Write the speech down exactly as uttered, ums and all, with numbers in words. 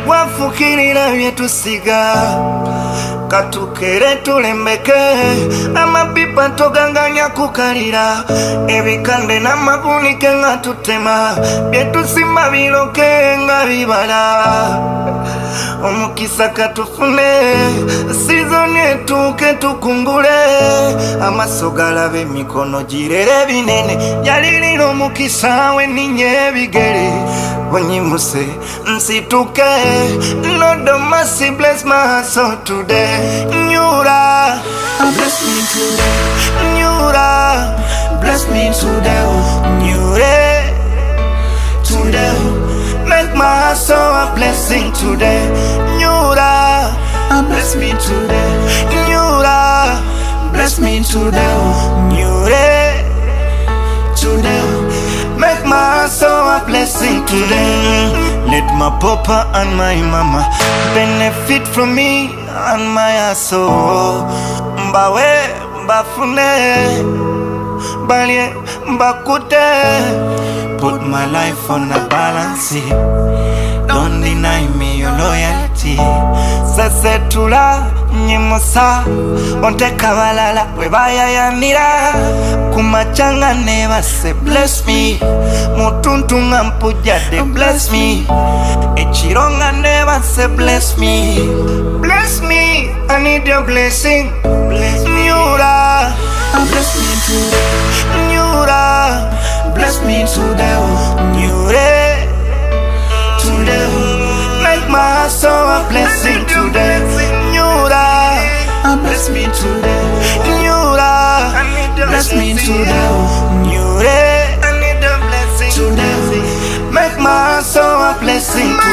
gwafukirira byetusiga katukere tulembeke amapipa toganganya kukalira ebikande n'amavunike nga tutema byetusimba biroke nga bibala omukisa katufune sizoni etuuke tukungule amaso galabe emikono girere binene yalirira omukisa weninye ebigere onyimuse nsituke Lord of mercy bless my soul today Nyura bless me today Nyura bless me today Nyure today make my soul a blessing today Nyura bless me today Nyura bless me today Nyure today make my soul a blessing today Let my papa and my mama benefit from me and my soul Mbawe mbafune balye mbakute Put my life on a balance Don't deny me your loyalty Sasetula nyimusa Onteka balala webaya yanira Kumachanga never say bless me Mutuntunga mpujade bless me Echironga never say bless me Bless me, I need your blessing Bless me, Nyura Bless me today Nyura Bless me today Nyure Today Make my soul a blessing today Nyura Bless me today Nyura Bless me today Nyure Today Make my soul a blessing today